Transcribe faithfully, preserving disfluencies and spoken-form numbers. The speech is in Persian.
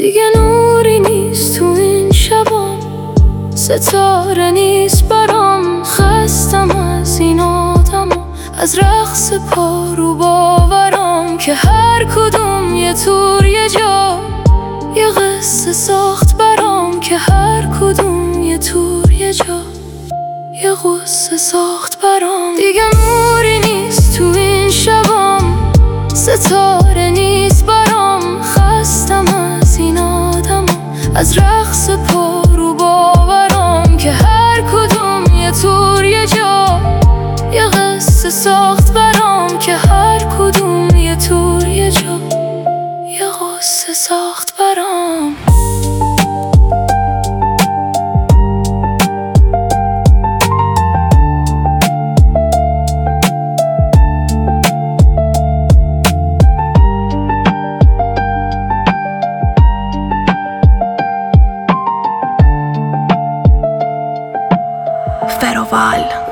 دیگه نوری نیست تو این شبام، ستاره نیست برام. خستم از این آدما، از رقص پارو باورام که هر کدوم یه تور یه جا، یه قصه ساخت برام که هر کدوم یه تور یه جا، یه قصه ساخت برام. دیگه نوری نیست تو این شبام، ستاره نیست برام. خستم از این آدما، از رقص پارو باورام که هر کدوم یه تور یه جا، یه قصه ساخت برام که هر کدوم یه تور یه جا، یه قصه ساخت برام. Feroval.